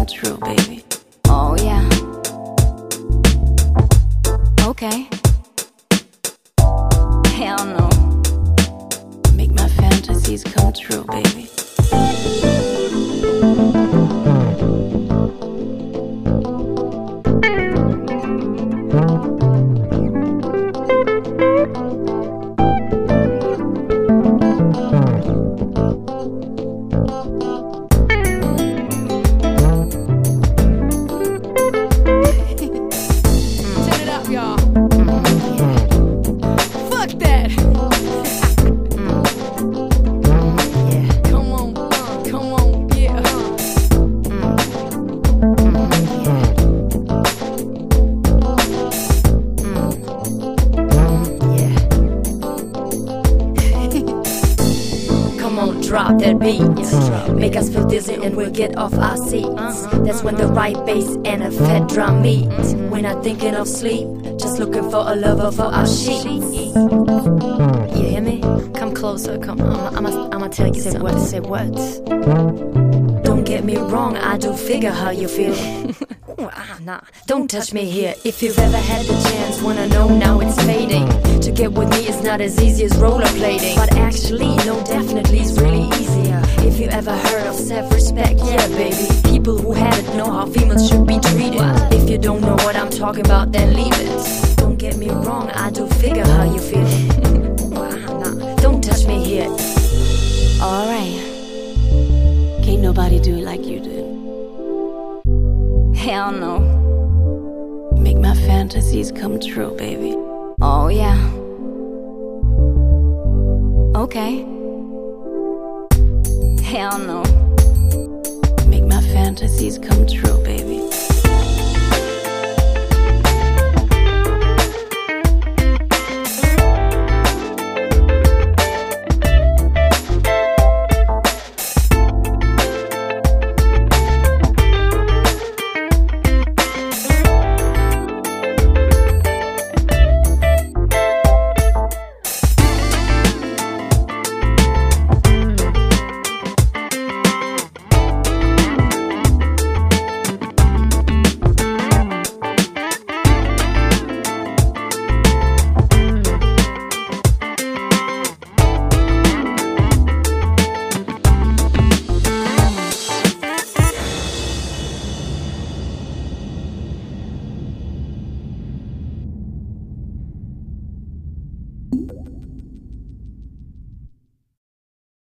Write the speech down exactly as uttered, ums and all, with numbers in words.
come true, baby. Oh yeah. Okay. Hell no. Make my fantasies come true, baby. Drop that beat, make us feel dizzy and we'll get off our seats. That's when the right bass and a fat drum meet. We're not thinking of sleep, just looking for a lover for our sheets. You hear me? Come closer, come on. I'ma, I'ma tell you say what, say what. Don't get me wrong, I do figure how you feel. Nah, don't touch me here. If you've ever had the chance, wanna know now it's fading. To get with me is not as easy as rollerblading, but actually, no, definitely it's really easier. If you ever heard of self-respect, yeah, baby. People who have it know how females should be treated. If you don't know what I'm talking about, then leave it. Don't get me wrong, I do figure how you feel. Nah, don't touch me here. Alright. Can't nobody do it like you do. Hell no. Make my fantasies come true, baby. Oh yeah. Okay. Hell no. Make my fantasies come true, baby.